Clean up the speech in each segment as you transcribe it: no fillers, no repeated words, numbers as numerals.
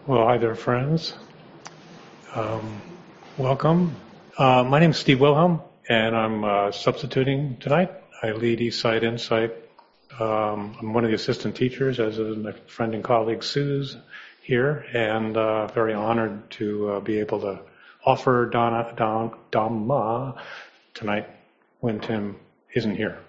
Well, hi there, friends. Welcome. My name is Steve Wilhelm, and I'm substituting tonight. I lead Eastside Insight. I'm one of the assistant teachers, as is my friend and colleague Suze here, and very honored to be able to offer Dhamma tonight when Tim isn't here.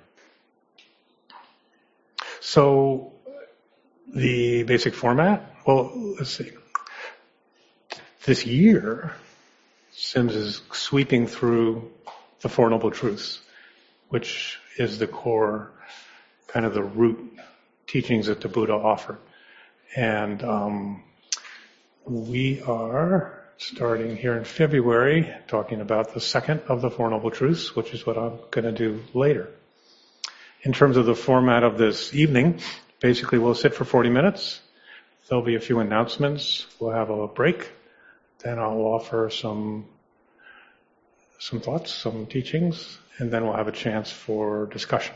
So, the basic format? Well, let's see. This year, Sims is sweeping through the Four Noble Truths, which is the core, kind of the root teachings that the Buddha offered. And we are starting here in February talking about the second of the Four Noble Truths, which is what I'm going to do later. In terms of the format of this evening, basically we'll sit for 40 minutes. There'll be a few announcements. We'll have a break. Then I'll offer some thoughts, some teachings, and then we'll have a chance for discussion.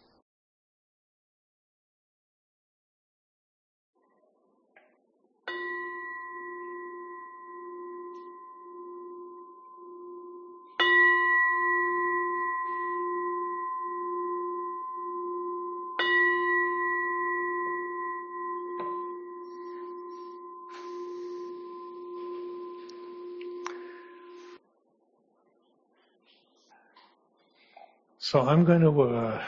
So I'm going to,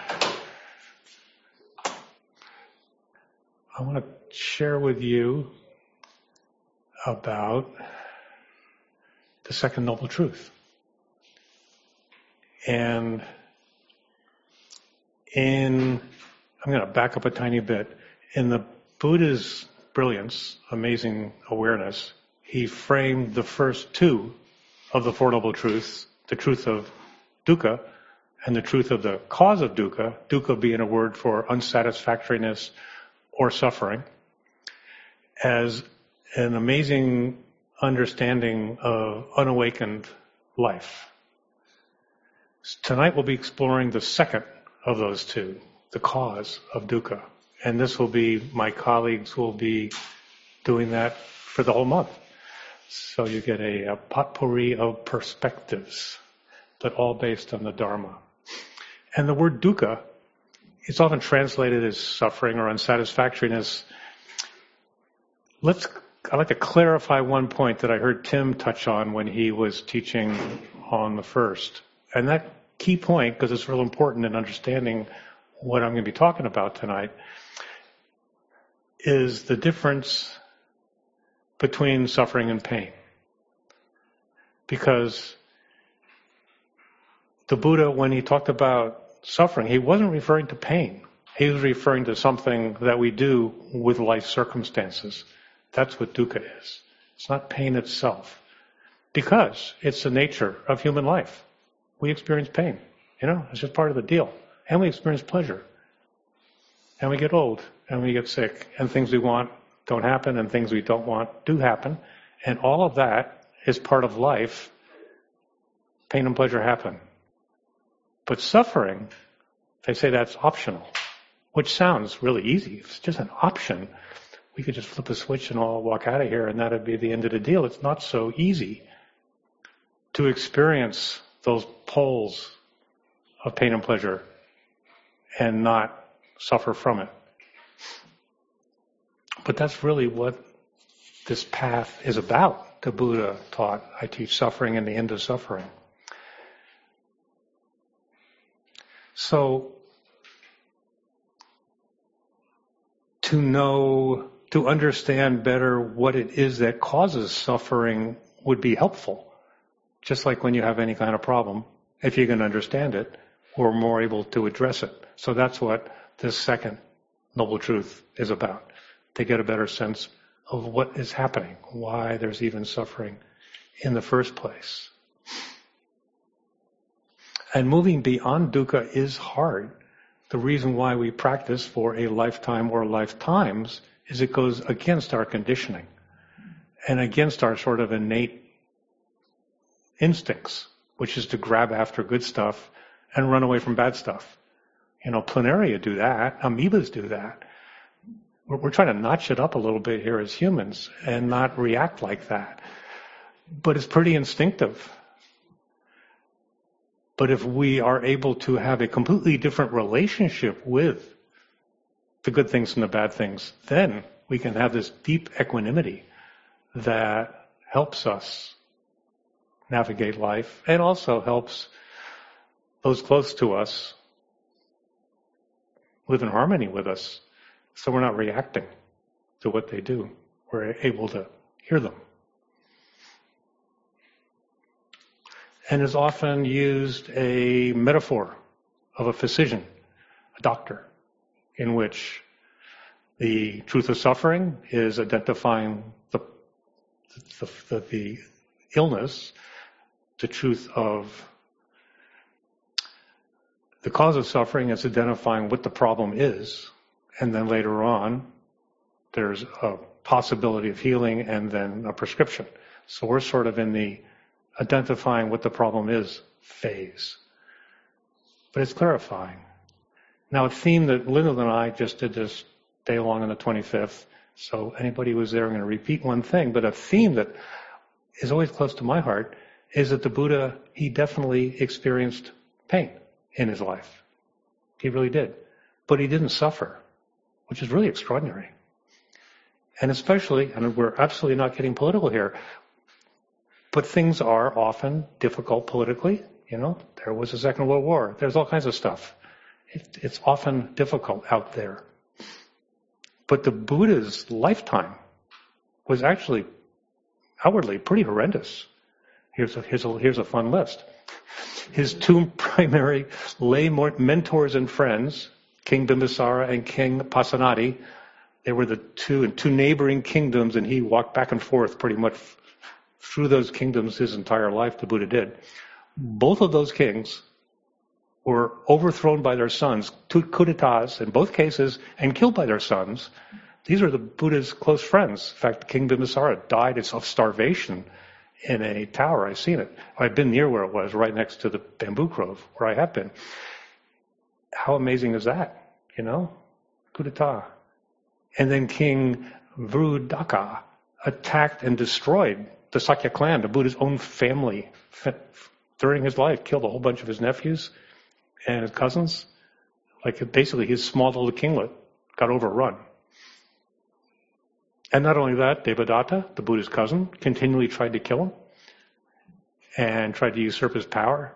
I want to share with you about the second noble truth. And I'm going to back up a tiny bit. In the Buddha's brilliance, amazing awareness, he framed the first two of the Four Noble Truths, the truth of dukkha and the truth of the cause of dukkha, dukkha being a word for unsatisfactoriness or suffering, as an amazing understanding of unawakened life. Tonight we'll be exploring the second of those two, the cause of dukkha. And this will be, my colleagues will be doing that for the whole month. So you get a potpourri of perspectives, but all based on the Dharma. And the word dukkha, it's often translated as suffering or unsatisfactoriness. I'd like to clarify one point that I heard Tim touch on when he was teaching on the first. And that key point, because it's real important in understanding what I'm going to be talking about tonight, is the difference between suffering and pain. Because the Buddha, when he talked about suffering, he wasn't referring to pain. He was referring to something that we do with life circumstances. That's what dukkha is. It's not pain itself. Because it's the nature of human life. We experience pain. It's just part of the deal. And we experience pleasure. And we get old. And we get sick. And things we want don't happen. And things we don't want do happen. And all of that is part of life. Pain and pleasure happen. But suffering, they say that's optional, which sounds really easy. If it's just an option, we could just flip a switch and all walk out of here and that'd be the end of the deal. It's not so easy to experience those poles of pain and pleasure and not suffer from it. But that's really what this path is about. The Buddha taught, I teach suffering and the end of suffering. So, to understand better what it is that causes suffering would be helpful. Just like when you have any kind of problem, if you can understand it, we're more able to address it. So that's what this second noble truth is about, to get a better sense of what is happening, why there's even suffering in the first place. And moving beyond dukkha is hard. The reason why we practice for a lifetime or lifetimes is it goes against our conditioning and against our sort of innate instincts, which is to grab after good stuff and run away from bad stuff. Planaria do that, amoebas do that. We're trying to notch it up a little bit here as humans and not react like that. But it's pretty instinctive. But if we are able to have a completely different relationship with the good things and the bad things, then we can have this deep equanimity that helps us navigate life and also helps those close to us live in harmony with us. So we're not reacting to what they do. We're able to hear them. And is often used a metaphor of a physician, a doctor, in which the truth of suffering is identifying the illness, the truth of the cause of suffering is identifying what the problem is, and then later on there's a possibility of healing and then a prescription. So we're sort of in the identifying what the problem is phase. But it's clarifying. Now, a theme that Linda and I just did this day long on the 25th, so anybody who was there, I'm going to repeat one thing, but a theme that is always close to my heart is that the Buddha, he definitely experienced pain in his life. He really did. But he didn't suffer, which is really extraordinary. And especially, and we're absolutely not getting political here, but things are often difficult politically. You know, there was a Second World War. There's all kinds of stuff. It's often difficult out there. But the Buddha's lifetime was actually outwardly pretty horrendous. Here's a fun list. His two primary lay mentors and friends, King Bimbisara and King Pasenadi, they were the two neighboring kingdoms, and he walked back and forth pretty much through those kingdoms his entire life, the Buddha did. Both of those kings were overthrown by their sons, two coups d'etats in both cases, and killed by their sons. These are the Buddha's close friends. In fact, King Bimbisara died of starvation in a tower. I've seen it. I've been near where it was, right next to the bamboo grove, where I have been. How amazing is that? You know? Coup d'etat. And then King Vrudaka attacked and destroyed the Sakya clan, the Buddha's own family, during his life, killed a whole bunch of his nephews and his cousins. Like basically his small little kinglet got overrun. And not only that, Devadatta, the Buddha's cousin, continually tried to kill him and tried to usurp his power.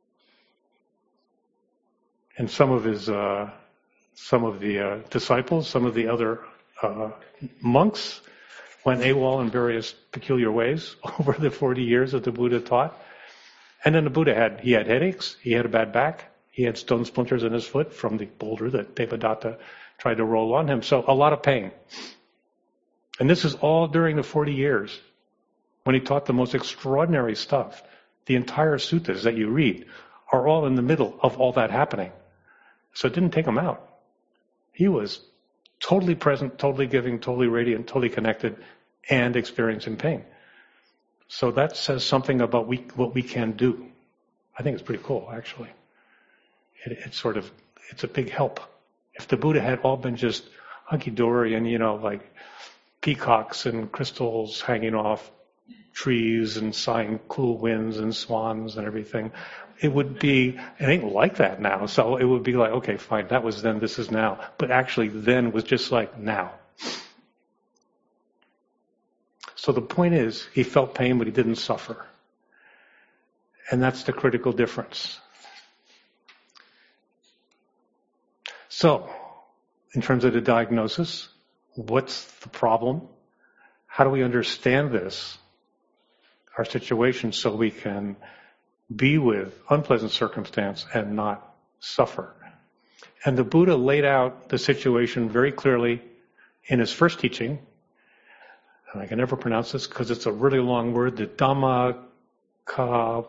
And some of the disciples, some of the other monks went AWOL in various peculiar ways over the 40 years that the Buddha taught. And then the Buddha had headaches, he had a bad back, he had stone splinters in his foot from the boulder that Devadatta tried to roll on him. So a lot of pain. And this is all during the 40 years when he taught the most extraordinary stuff. The entire suttas that you read are all in the middle of all that happening. So it didn't take him out. He was totally present, totally giving, totally radiant, totally connected, and experiencing pain. So that says something about what we can do. I think it's pretty cool, actually. It's a big help. If the Buddha had all been just hunky-dory and, like peacocks and crystals hanging off trees and sighing cool winds and swans and everything, it ain't like that now. So it would be like, okay, fine, that was then, this is now. But actually then was just like now. So the point is, he felt pain, but he didn't suffer. And that's the critical difference. So, in terms of the diagnosis, what's the problem? How do we understand this, our situation, so we can be with unpleasant circumstance and not suffer? And the Buddha laid out the situation very clearly in his first teaching. And I can never pronounce this because it's a really long word, the Dhammacappavatthana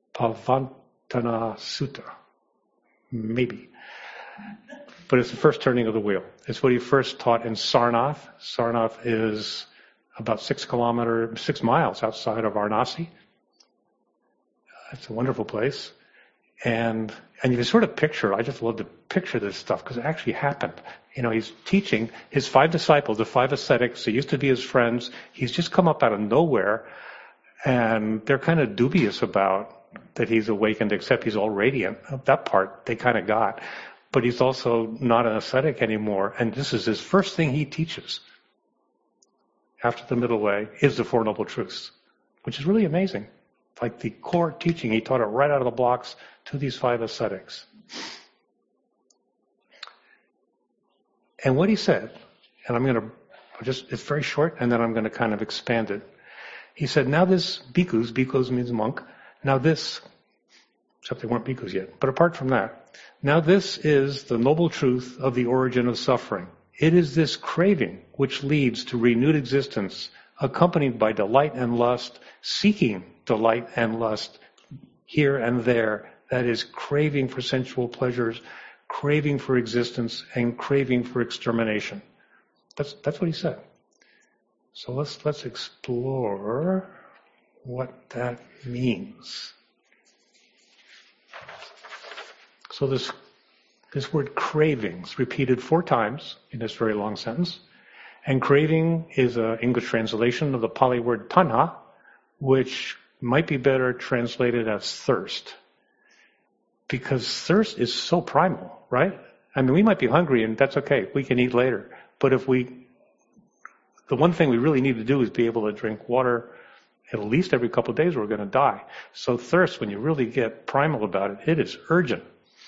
Sutta. Maybe. But it's the first turning of the wheel. It's what he first taught in Sarnath. Sarnath is about 6 miles outside of Varanasi. It's a wonderful place. And you can sort of picture, I just love to picture this stuff because it actually happened. He's teaching his 5 disciples, the 5 ascetics, they used to be his friends. He's just come up out of nowhere, and they're kind of dubious about that he's awakened, except he's all radiant. That part they kind of got. But he's also not an ascetic anymore, and this is his first thing he teaches after the middle way is the Four Noble Truths, which is really amazing. Like the core teaching, he taught it right out of the blocks to these 5 ascetics. And what he said, and I'm going to it's very short, and then I'm going to kind of expand it. He said, now this bhikkhus means monk, now this, except they weren't bhikkhus yet, but apart from that, now this is the noble truth of the origin of suffering. It is this craving which leads to renewed existence, accompanied by delight and lust, seeking delight and lust here and there. That is craving for sensual pleasures, craving for existence, and craving for extermination. That's what he said. So let's explore what that means. So this word cravings repeated 4 times in this very long sentence. And craving is an English translation of the Pali word tanha, which might be better translated as thirst. Because thirst is so primal, right? I mean, we might be hungry and that's okay. We can eat later. But the one thing we really need to do is be able to drink water at least every couple of days or we're going to die. So thirst, when you really get primal about it, it is urgent.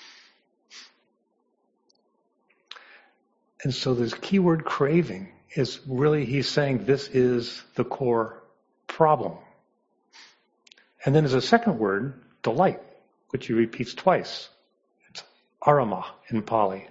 And so this keyword craving is really, he's saying this is the core problem. And then there's a second word, delight, which he repeats twice. It's arama in Pali.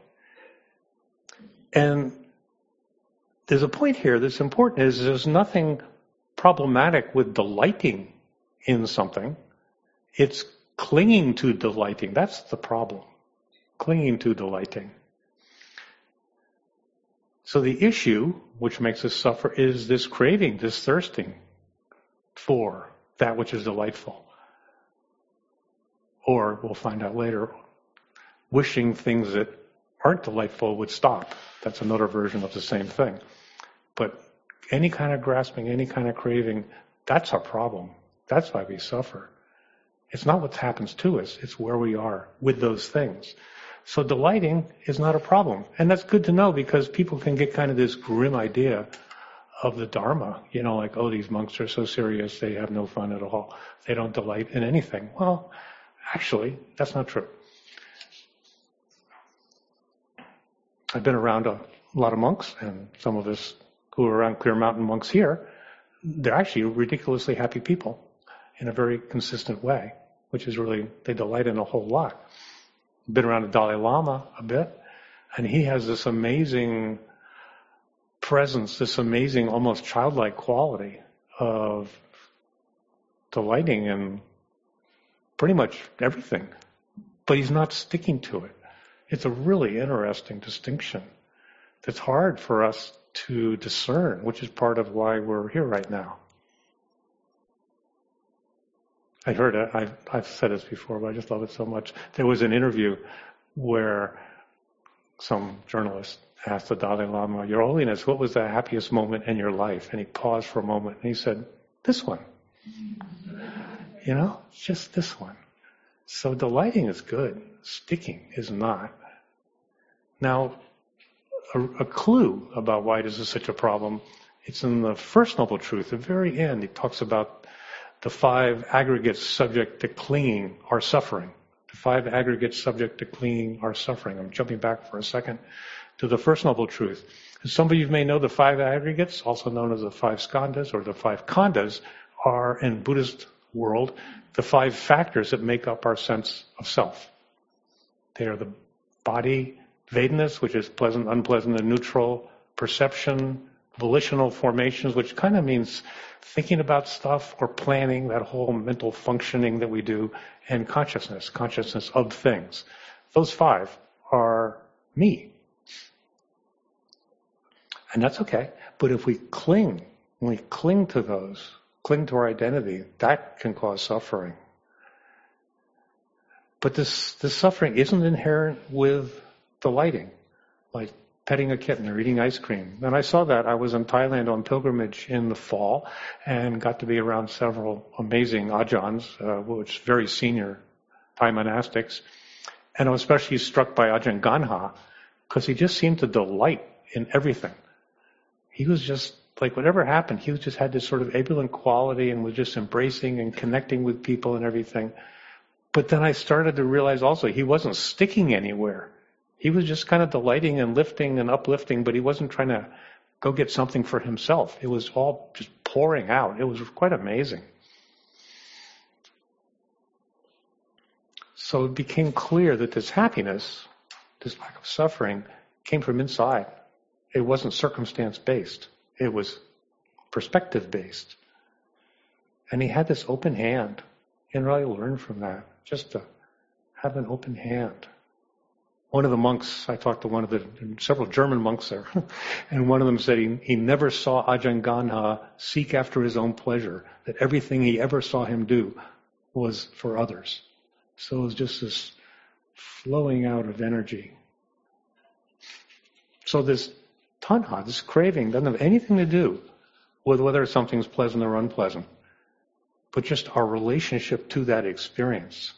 And there's a point here that's important, is there's nothing problematic with delighting in something. It's clinging to delighting. That's the problem. Clinging to delighting. So the issue, which makes us suffer, is this craving, this thirsting for that which is delightful. Or, we'll find out later, wishing things that aren't delightful would stop. That's another version of the same thing. But any kind of grasping, any kind of craving, that's our problem. That's why we suffer. It's not what happens to us, it's where we are with those things. So delighting is not a problem. And that's good to know because people can get kind of this grim idea of the Dharma. Like, oh, these monks are so serious, they have no fun at all. They don't delight in anything. Well, actually, that's not true. I've been around a lot of monks, and some of us who are around Clear Mountain monks here, they're actually ridiculously happy people in a very consistent way, which is really, they delight in a whole lot. Been around the Dalai Lama a bit, and he has this amazing presence, this amazing, almost childlike quality of delighting in pretty much everything, but he's not sticking to it. It's a really interesting distinction that's hard for us to discern, which is part of why we're here right now. I heard it, I've said this before, but I just love it so much. There was an interview where some journalist asked the Dalai Lama, Your Holiness, what was the happiest moment in your life? And he paused for a moment and he said, this one. Just this one. So delighting is good. Sticking is not. Now, a clue about why this is such a problem, it's in the First Noble Truth. At the very end, he talks about the 5 aggregates subject to clinging are suffering. The 5 aggregates subject to clinging are suffering. I'm jumping back for a second to the First Noble Truth. Some of you may know the 5 aggregates, also known as the 5 skandhas or the 5 khandhas, are in Buddhist world the 5 factors that make up our sense of self. They are the body, Vedaness, which is pleasant, unpleasant, and neutral, perception, volitional formations, which kind of means thinking about stuff or planning, that whole mental functioning that we do, and consciousness of things. Those 5 are me. And that's okay. But if we cling to those, cling to our identity, that can cause suffering. But this suffering isn't inherent with delighting, like petting a kitten or eating ice cream. And I saw that. I was in Thailand on pilgrimage in the fall and got to be around several amazing ajahns, which very senior Thai monastics. And I was especially struck by Ajahn Ganha because he just seemed to delight in everything. He was just, like whatever happened, he just had this sort of ebullient quality and was just embracing and connecting with people and everything. But then I started to realize also he wasn't sticking anywhere. He was just kind of delighting and lifting and uplifting, but he wasn't trying to go get something for himself. It was all just pouring out. It was quite amazing. So it became clear that this happiness, this lack of suffering, came from inside. It wasn't circumstance-based. It was perspective-based. And he had this open hand. And really learn from that, just to have an open hand. One of the monks, I talked to several German monks there, and one of them said he never saw Ajahn Ganha seek after his own pleasure, that everything he ever saw him do was for others. So it was just this flowing out of energy. So this tanha, this craving, doesn't have anything to do with whether something's pleasant or unpleasant, but just our relationship to that experience.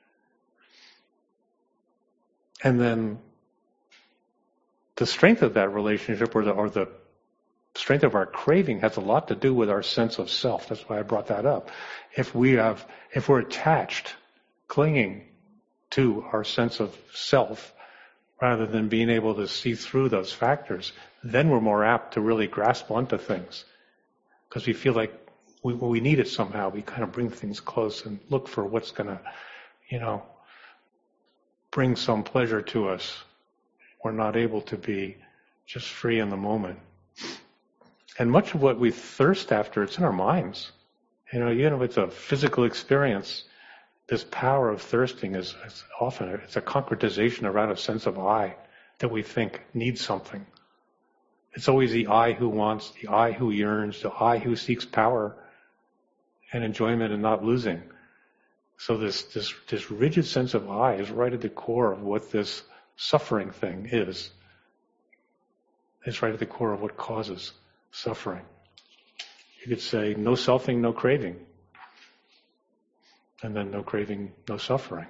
And then the strength of that relationship or the strength of our craving has a lot to do with our sense of self. That's why I brought that up. If we're attached, clinging to our sense of self, rather than being able to see through those factors, then we're more apt to really grasp onto things. Because we feel like we need it somehow. We kind of bring things close and look for what's going to, bring some pleasure to us. We're not able to be just free in the moment. And much of what we thirst after, it's in our minds. Even if it's a physical experience, this power of thirsting is often it's a concretization around a sense of I that we think needs something. It's always the I who wants, the I who yearns, the I who seeks power and enjoyment and not losing. So this rigid sense of I is right at the core of what this suffering thing is. It's right at the core of what causes suffering. You could say no selfing, no craving. And then no craving, no suffering.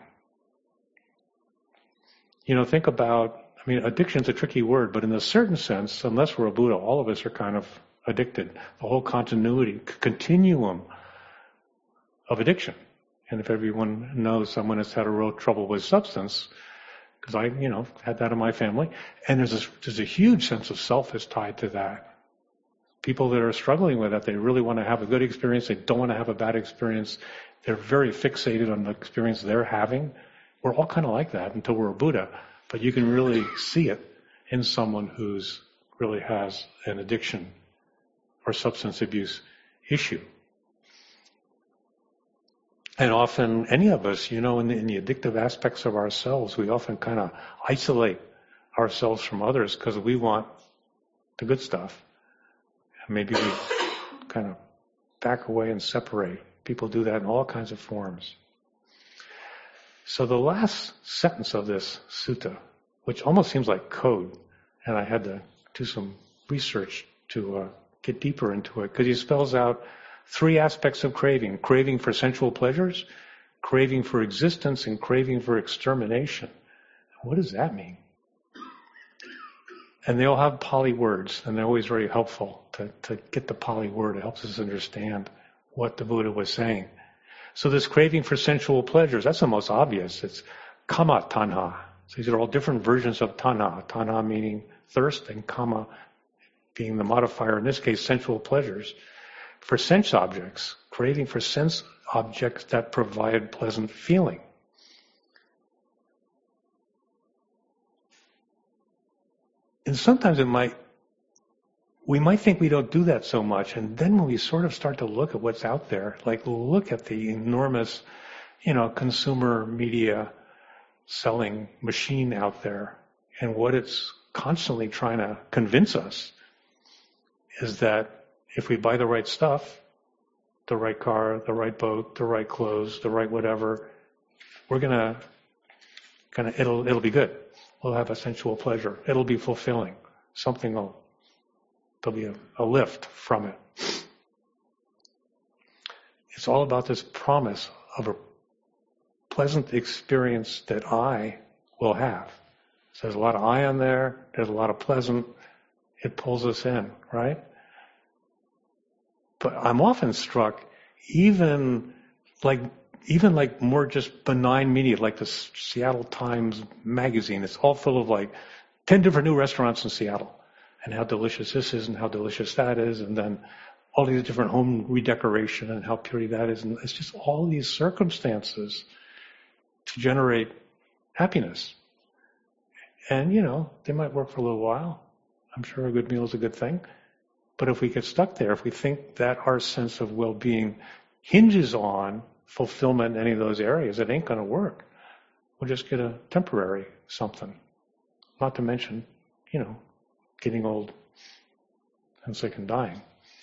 Think about, addiction's a tricky word, but in a certain sense, unless we're a Buddha, all of us are kind of addicted. The whole continuum of addiction. And if everyone knows someone has had a real trouble with substance, because I, had that in my family, and there's a huge sense of self is tied to that. People that are struggling with that, they really want to have a good experience, they don't want to have a bad experience, they're very fixated on the experience they're having. We're all kind of like that until we're a Buddha, but you can really see it in someone who's really has an addiction or substance abuse issue. And often, any of us, in the addictive aspects of ourselves, we often kind of isolate ourselves from others because we want the good stuff. And maybe we kind of back away and separate. People do that in all kinds of forms. So the last sentence of this sutta, which almost seems like code, and I had to do some research to get deeper into it, because he spells out 3 aspects of craving. Craving for sensual pleasures, craving for existence, and craving for extermination. What does that mean? And they all have Pali words, and they're always very helpful to get the Pali word. It helps us understand what the Buddha was saying. So this craving for sensual pleasures, that's the most obvious. It's kama tanha. So these are all different versions of tanha. Tanha meaning thirst, and kama being the modifier, in this case, sensual pleasures. For sense objects, craving for sense objects that provide pleasant feeling. And sometimes we might think we don't do that so much, and then when we sort of start to look at what's out there, like look at the enormous, consumer media selling machine out there, and what it's constantly trying to convince us is that if we buy the right stuff, the right car, the right boat, the right clothes, the right whatever, we're going to It'll be good. We'll have a sensual pleasure. It'll be fulfilling. There'll be a lift from it. It's all about this promise of a pleasant experience that I will have. So there's a lot of I in there. There's a lot of pleasant. It pulls us in, right? But I'm often struck, even like more just benign media, like the Seattle Times magazine. It's all full of like 10 different new restaurants in Seattle, and how delicious this is, and how delicious that is, and then all these different home redecoration and how pretty that is. And it's just all these circumstances to generate happiness. And, they might work for a little while. I'm sure a good meal is a good thing. But if we get stuck there, if we think that our sense of well-being hinges on fulfillment in any of those areas, it ain't going to work. We'll just get a temporary something. Not to mention, getting old and sick and dying.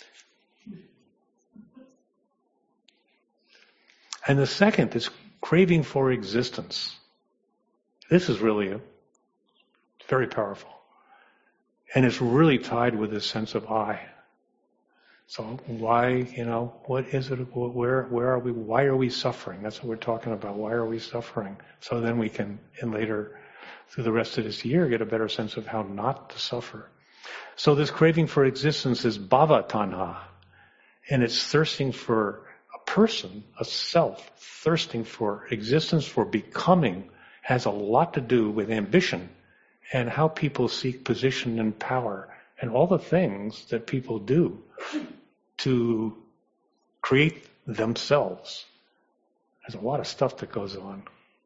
And the second is craving for existence. This is really very powerful. And it's really tied with this sense of I. So why, what is it, where are we, why are we suffering? That's what we're talking about. Why are we suffering? So then we can, and later, through the rest of this year, get a better sense of how not to suffer. So this craving for existence is bhava tanha. And it's thirsting for a person, a self, thirsting for existence, for becoming, has a lot to do with ambition and how people seek position and power and all the things that people do to create themselves. There's a lot of stuff that goes on.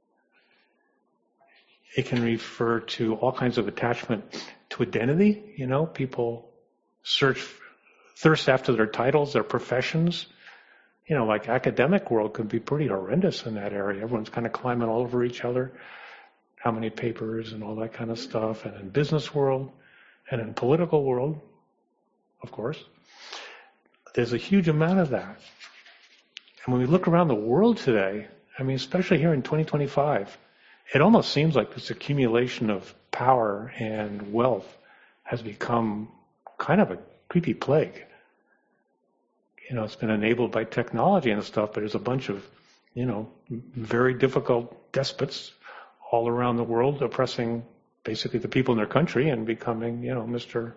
It can refer to all kinds of attachment to identity. People thirst after their titles, their professions. Like academic world could be pretty horrendous in that area. Everyone's kind of climbing all over each other. How many papers and all that kind of stuff. And in business world and in political world, of course, there's a huge amount of that. And when we look around the world today, especially here in 2025, it almost seems like this accumulation of power and wealth has become kind of a creepy plague. It's been enabled by technology and stuff, but there's a bunch of, very difficult despots all around the world oppressing basically the people in their country and becoming, Mr.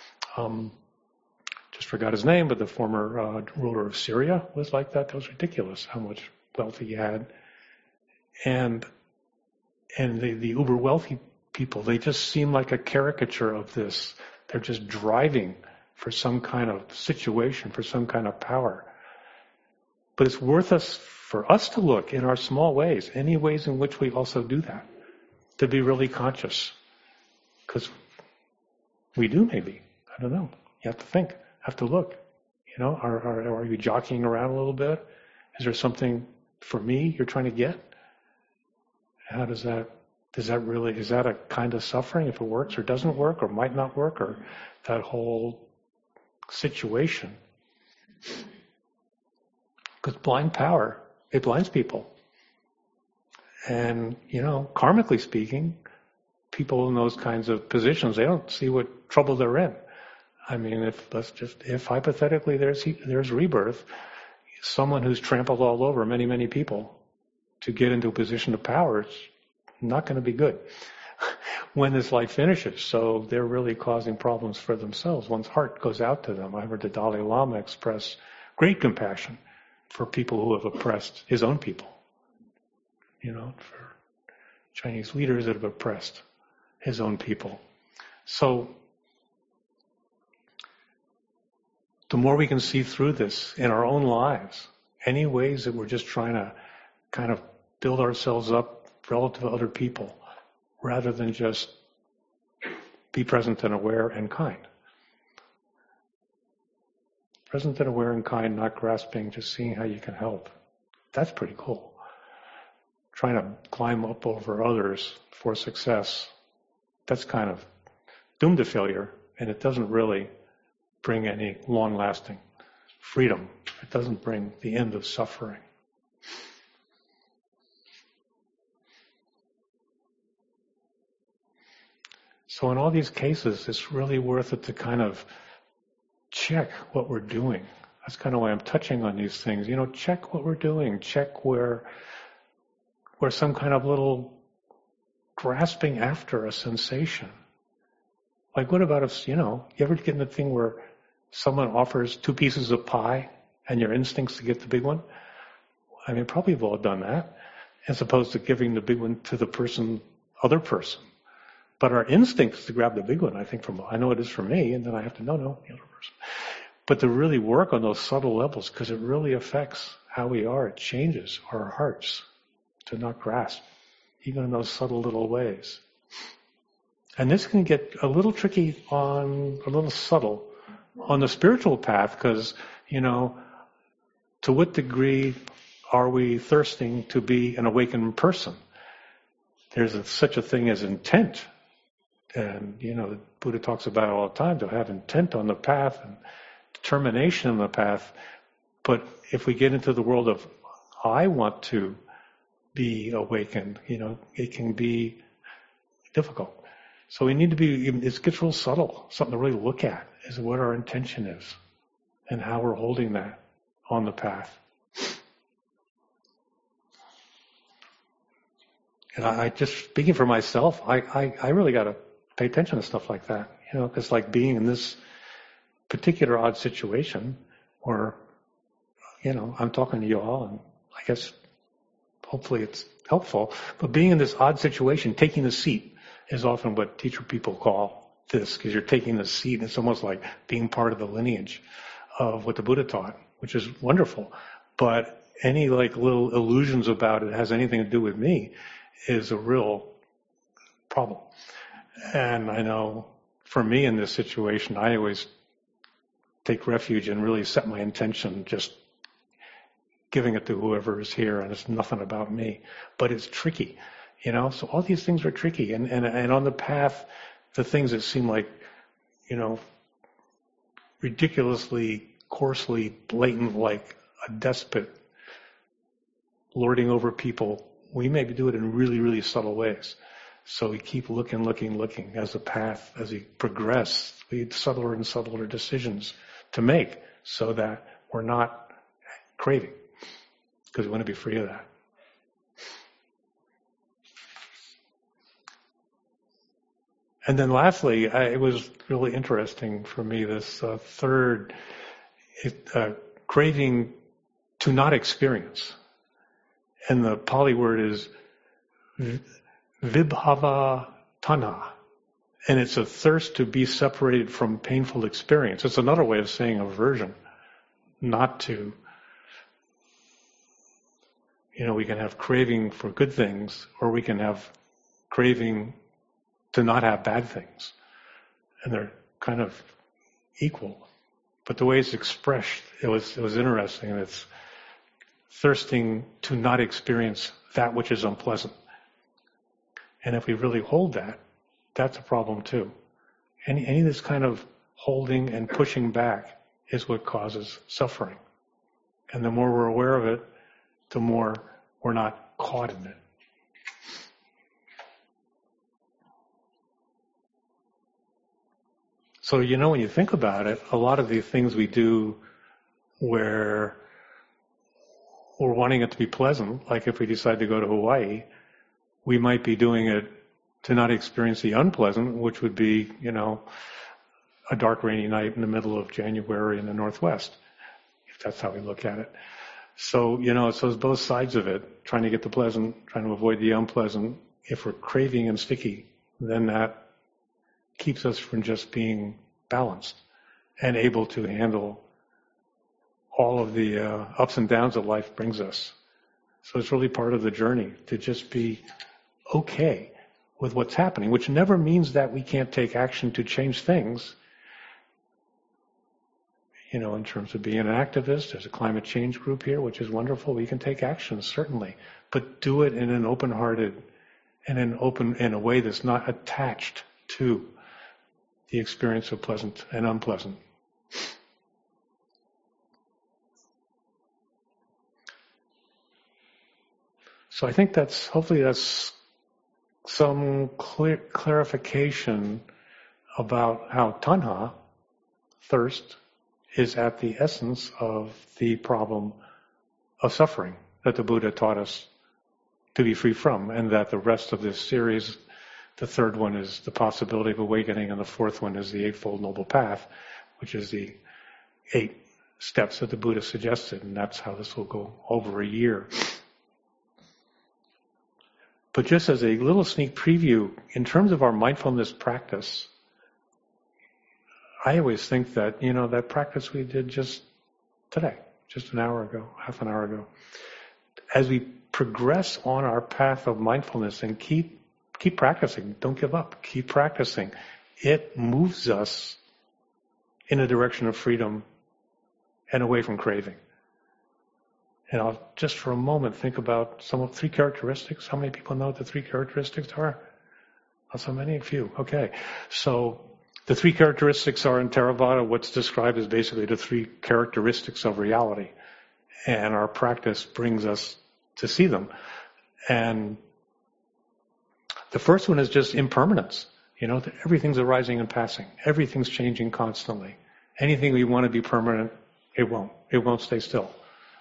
Just forgot his name, but the former ruler of Syria was like that. That was ridiculous how much wealth he had. And the uber wealthy people, they just seem like a caricature of this. They're just driving for some kind of situation, for some kind of power. But it's for us to look in our small ways, any ways in which we also do that, to be really conscious. Because we do maybe. I don't know. You have to think, have to look. Are you jockeying around a little bit? Is there something for me you're trying to get? How is that a kind of suffering if it works or doesn't work or might not work, or that whole situation? Because blind power, it blinds people. And, karmically speaking, people in those kinds of positions, they don't see what trouble they're in. If hypothetically there's rebirth, someone who's trampled all over many, many people to get into a position of power, it's not going to be good when this life finishes. So they're really causing problems for themselves. One's heart goes out to them. I heard the Dalai Lama express great compassion for people who have oppressed his own people. For Chinese leaders that have oppressed his own people. So the more we can see through this in our own lives, any ways that we're just trying to kind of build ourselves up relative to other people, rather than just be present and aware and kind. Present and aware and kind, not grasping, just seeing how you can help. That's pretty cool. Trying to climb up over others for success, that's kind of doomed to failure, and it doesn't really bring any long-lasting freedom. It doesn't bring the end of suffering. So in all these cases, it's really worth it to kind of check what we're doing. That's kind of why I'm touching on these things. Check what we're doing. Check where some kind of little grasping after a sensation. Like what about if, you ever get in the thing where someone offers 2 pieces of pie and your instincts to get the big one? I mean, probably we've all done that, as opposed to giving the big one to the other person. But our instinct is to grab the big one, I know it is for me, and then I have to, no, the other person. But to really work on those subtle levels, because it really affects how we are. It changes our hearts to not grasp, even in those subtle little ways. And this can get a little tricky a little subtle on the spiritual path, because, to what degree are we thirsting to be an awakened person? There's such a thing as intent. And, the Buddha talks about it all the time, to have intent on the path and determination on the path. But if we get into the world of, I want to be awakened, it can be difficult. So we need to it gets real subtle. Something to really look at is what our intention is and how we're holding that on the path. And I just, speaking for myself, I really got to pay attention to stuff like that, because like being in this particular odd situation where, I'm talking to you all, and I guess hopefully it's helpful, but being in this odd situation, taking the seat is often what teacher people call this, because you're taking the seat, and it's almost like being part of the lineage of what the Buddha taught, which is wonderful. But any little illusions about it has anything to do with me is a real problem. And I know for me in this situation, I always take refuge and really set my intention, just giving it to whoever is here, and it's nothing about me. But it's tricky, so all these things are tricky. And on the path, the things that seem like, ridiculously, coarsely, blatant, like a despot lording over people, we maybe do it in really, really subtle ways. So we keep looking as the path, as we progress, we have subtler and subtler decisions to make so that we're not craving, because we want to be free of that. And then lastly, it was really interesting for me, this third craving to not experience. And the Pali word is vibhava tanha. And it's a thirst to be separated from painful experience. It's another way of saying aversion, not to. We can have craving for good things, or we can have craving to not have bad things. And they're kind of equal. But the way it's expressed, it was interesting. It's thirsting to not experience that which is unpleasant. And if we really hold that, that's a problem too. Any of this kind of holding and pushing back is what causes suffering. And the more we're aware of it, the more we're not caught in it. So, when you think about it, a lot of the things we do where we're wanting it to be pleasant, like if we decide to go to Hawaii, we might be doing it to not experience the unpleasant, which would be, a dark, rainy night in the middle of January in the Northwest, if that's how we look at it. So, so it's both sides of it, trying to get the pleasant, trying to avoid the unpleasant. If we're craving and sticky, then that keeps us from just being balanced and able to handle all of the ups and downs that life brings us. So it's really part of the journey to just be okay with what's happening, which never means that we can't take action to change things. In terms of being an activist, there's a climate change group here, which is wonderful. We can take action, certainly, but do it in an open-hearted and in a way that's not attached to the experience of pleasant and unpleasant. So I think hopefully that's some clarification about how tanha, thirst, is at the essence of the problem of suffering that the Buddha taught us to be free from, and that the rest of this series, the third one is the possibility of awakening, and the fourth one is the Eightfold Noble Path, which is the 8 steps that the Buddha suggested, and that's how this will go over a year. But just as a little sneak preview, in terms of our mindfulness practice, I always think that, that practice we did just today, just an hour ago, half an hour ago, as we progress on our path of mindfulness and keep practicing, don't give up, keep practicing, it moves us in a direction of freedom and away from craving. And I'll just for a moment think about some of 3 characteristics. How many people know what the 3 characteristics are? Not so many? A few. Okay. So the 3 characteristics are in Theravada what's described as basically the 3 characteristics of reality. And our practice brings us to see them. And the first one is just impermanence. That everything's arising and passing. Everything's changing constantly. Anything we want to be permanent, it won't. It won't stay still.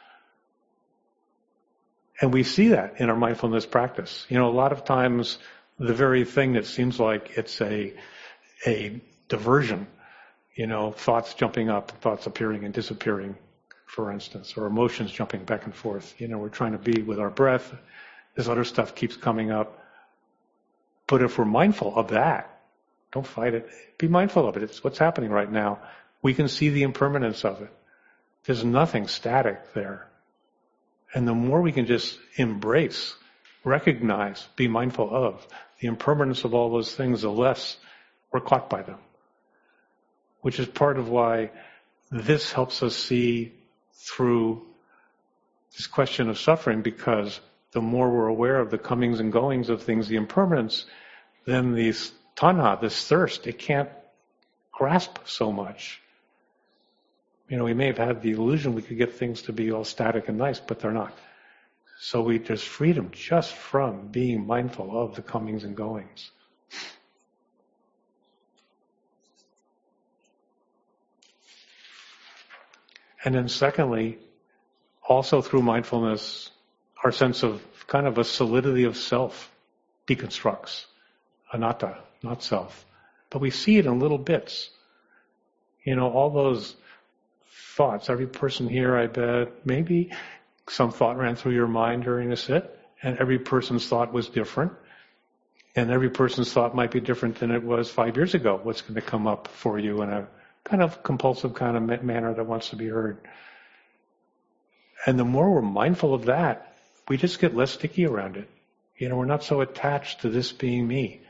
And we see that in our mindfulness practice. A lot of times the very thing that seems like it's a diversion, thoughts jumping up, thoughts appearing and disappearing, for instance, or emotions jumping back and forth. We're trying to be with our breath. This other stuff keeps coming up. But if we're mindful of that, don't fight it. Be mindful of it. It's what's happening right now. We can see the impermanence of it. There's nothing static there. And the more we can just embrace, recognize, be mindful of the impermanence of all those things, the less we're caught by them. Which is part of why this helps us see through this question of suffering, because the more we're aware of the comings and goings of things, the impermanence, then this tanha, this thirst, it can't grasp so much. We may have had the illusion we could get things to be all static and nice, but they're not. So there's freedom just from being mindful of the comings and goings. And then secondly, also through mindfulness, our sense of kind of a solidity of self deconstructs. Anatta, not self. But we see it in little bits. All those thoughts. Every person here, I bet, maybe some thought ran through your mind during a sit, and every person's thought was different. And every person's thought might be different than it was 5 years ago. What's going to come up for you in a kind of compulsive kind of manner that wants to be heard. And the more we're mindful of that, we just get less sticky around it. We're not so attached to this being me.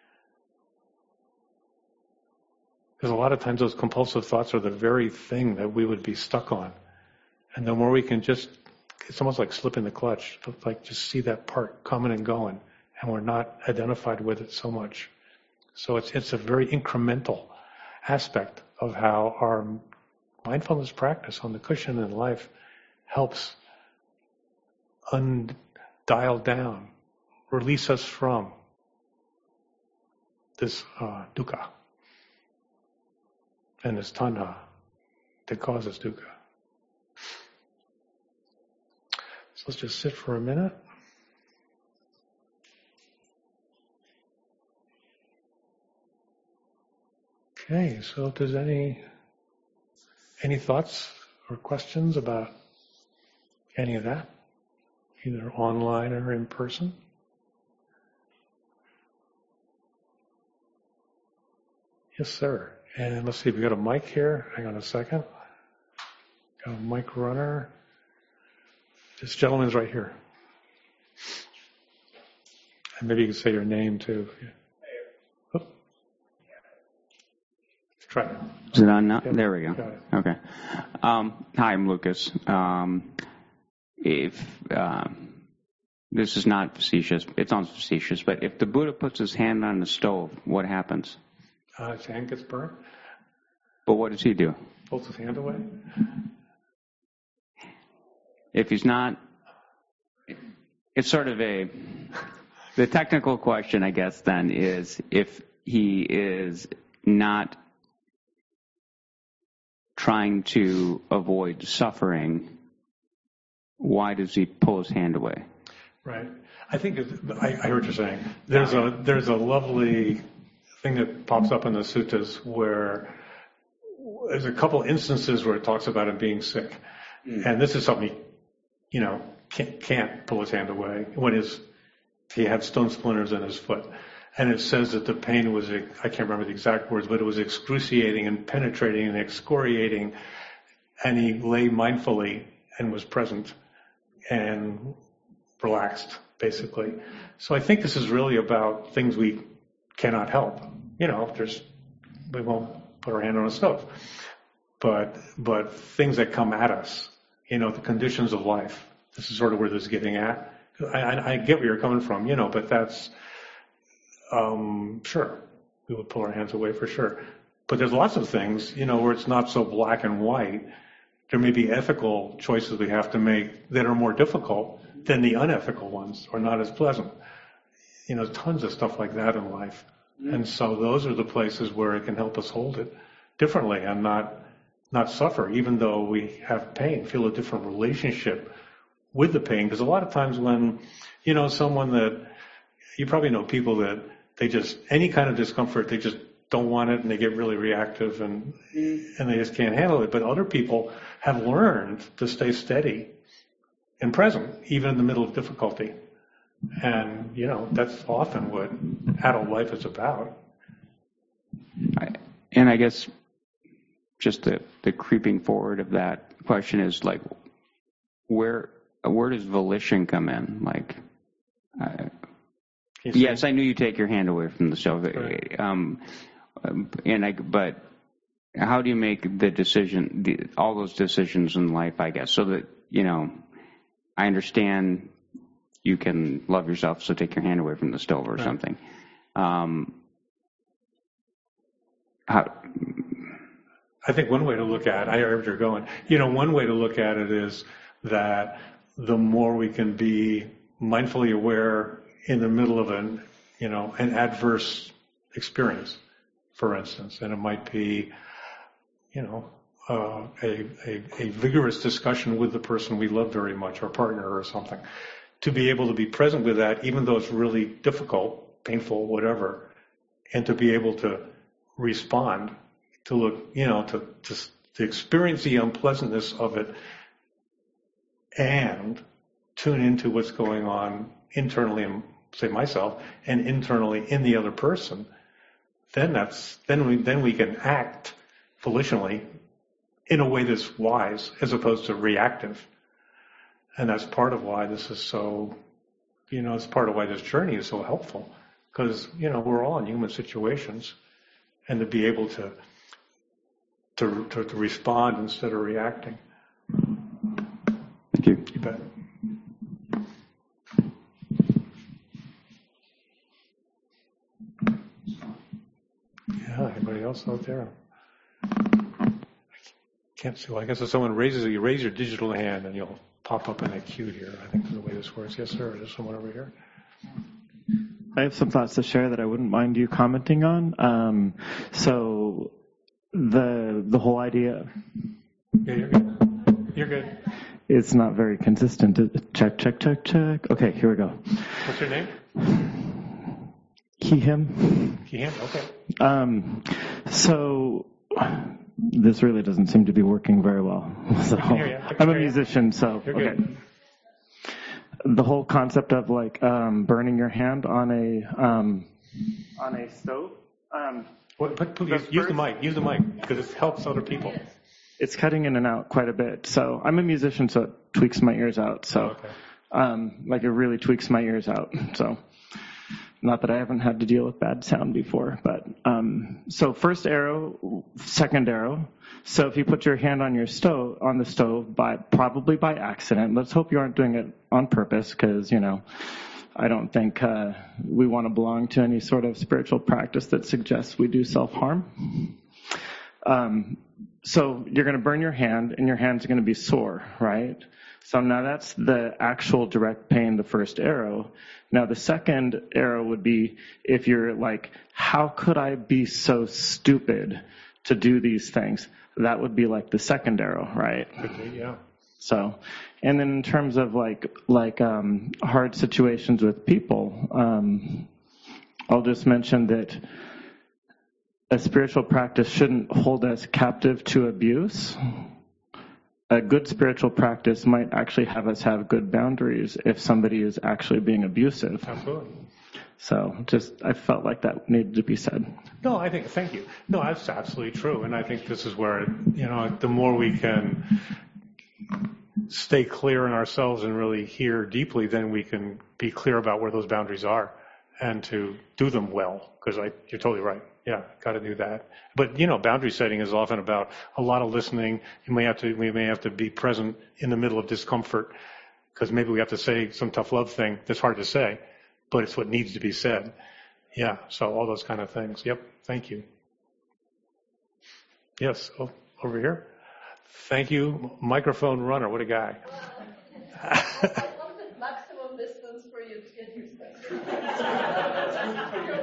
Because a lot of times those compulsive thoughts are the very thing that we would be stuck on. And the more we can just, it's almost like slipping the clutch, like just see that part coming and going, and we're not identified with it so much. So it's a very incremental aspect of how our mindfulness practice on the cushion in life helps dial down, release us from this dukkha and this tanha that causes dukkha. So let's just sit for a minute. Okay, so if there's any thoughts or questions about any of that, either online or in person? Yes, sir. And let's see, we got a mic here. Hang on a second. Got a mic runner. This gentleman's right here. And maybe you can say your name too. Oh. Try it. Is it on now? Yep. There we go. Got it. Okay. Hi, I'm Lucas. If this is not facetious, it's not facetious, but if the Buddha puts his hand on the stove, what happens? His hand gets burnt. But what does he do? Pulls his hand away. If he's not, it's sort of a The technical question, I guess, then is if he is not trying to avoid suffering, why does he pull his hand away? Right. I think I hear what you're saying. There's a lovely thing that pops up in the suttas where there's a couple instances where it talks about him being sick, and this is something he, can't pull his hand away when he had stone splinters in his foot, and it says that the pain was, I can't remember the exact words, but it was excruciating and penetrating and excoriating, and he lay mindfully and was present and relaxed, basically. So I think this is really about things we cannot help. We won't put our hand on a stove, but things that come at us, the conditions of life. This is sort of where this is getting at. I get where you're coming from, but that's, sure, we would pull our hands away for sure. But there's lots of things, where it's not so black and white. There may be ethical choices we have to make that are more difficult than the unethical ones or not as pleasant. Tons of stuff like that in life. And so those are the places where it can help us hold it differently and not suffer, even though we have pain, feel a different relationship with the pain. Because a lot of times when, someone that, you probably know people that they just, any kind of discomfort, they just don't want it and they get really reactive and they just can't handle it. But other people have learned to stay steady and present, even in the middle of difficulty. And, that's often what adult life is about. And I guess just the creeping forward of that question is like, where does volition come in? Like, yes, I knew you take your hand away from the stove. Right. But how do you make the decision, all those decisions in life, I guess, so that, I understand you can love yourself, so take your hand away from the stove or right. Something. I think one way to look at it, I heard you're going, one way to look at it is that the more we can be mindfully aware in the middle of an adverse experience, for instance, and it might be, a vigorous discussion with the person we love very much, our partner or something, to be able to be present with that, even though it's really difficult, painful, whatever, and to be able to respond, to look, to experience the unpleasantness of it and tune into what's going on internally in, say, myself, and internally in the other person, then we can act volitionally in a way that's wise as opposed to reactive. And that's part of why this is so, it's part of why this journey is so helpful. Because, we're all in human situations. And to be able to respond instead of reacting. Thank you. You bet. Yeah, anybody else out there? I can't see. Well, I guess if someone raises it, you raise your digital hand and you'll pop up in a queue here. I think that's the way this works. Yes, sir. There's someone over here. I have some thoughts to share that I wouldn't mind you commenting on. So the whole idea. Yeah, you're good. You're good. It's not very consistent. Check. Okay, here we go. What's your name? He, him. Okay. So this really doesn't seem to be working very well. So I'm a musician, so you're okay. Good. The whole concept of like burning your hand on a stove. Use the mic because it helps other people. It's cutting in and out quite a bit. So I'm a musician, so it tweaks my ears out. So like it really tweaks my ears out. So not that I haven't had to deal with bad sound before, but so first arrow, second arrow. So if you put your hand on the stove probably by accident, let's hope you aren't doing it on purpose, because I don't think we want to belong to any sort of spiritual practice that suggests we do self-harm. so you're going to burn your hand, and your hand's going to be sore, right? So now that's the actual direct pain, the first arrow. Now the second arrow would be if you're like, how could I be so stupid to do these things? That would be like the second arrow, right? Could be, yeah. So, and then in terms of like hard situations with people, I'll just mention that a spiritual practice shouldn't hold us captive to abuse. A good spiritual practice might actually have us have good boundaries if somebody is actually being abusive. Absolutely. So I felt like that needed to be said. No, thank you. No, that's absolutely true. And I think this is where, the more we can stay clear in ourselves and really hear deeply, then we can be clear about where those boundaries are and to do them well. Because you're totally right. Yeah, got to do that. But, boundary setting is often about a lot of listening. We may have to be present in the middle of discomfort because maybe we have to say some tough love thing that's hard to say, but it's what needs to be said. Yeah, so all those kind of things. Yep, thank you. Yes, over here. Thank you, microphone runner. What a guy. I wanted maximum distance for you to get your stuff. You're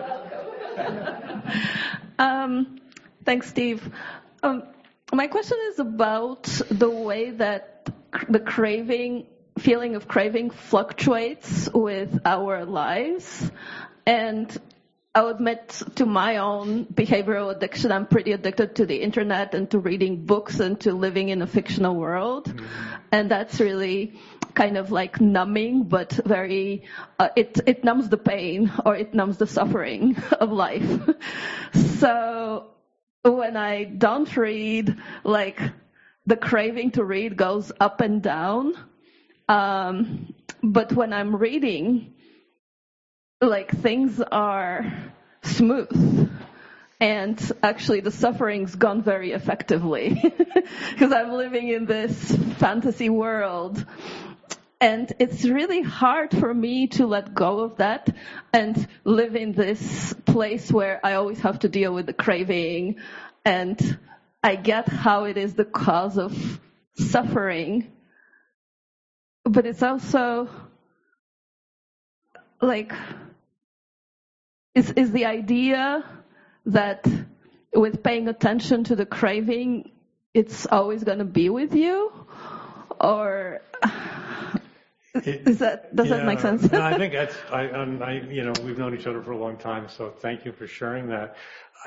welcome. Thanks, Steve. My question is about the way that the feeling of craving fluctuates with our lives. And I'll admit to my own behavioral addiction, I'm pretty addicted to the internet and to reading books and to living in a fictional world. Mm-hmm. And that's really kind of like numbing, but very, it numbs the pain or it numbs the suffering of life. So when I don't read, like the craving to read goes up and down. But when I'm reading, like things are smooth, and actually the suffering's gone very effectively because I'm living in this fantasy world, and it's really hard for me to let go of that and live in this place where I always have to deal with the craving, and I get how it is the cause of suffering, but it's also like, is the idea that with paying attention to the craving, it's always going to be with you? Or does that make sense? No, I think that's, we've known each other for a long time, so thank you for sharing that.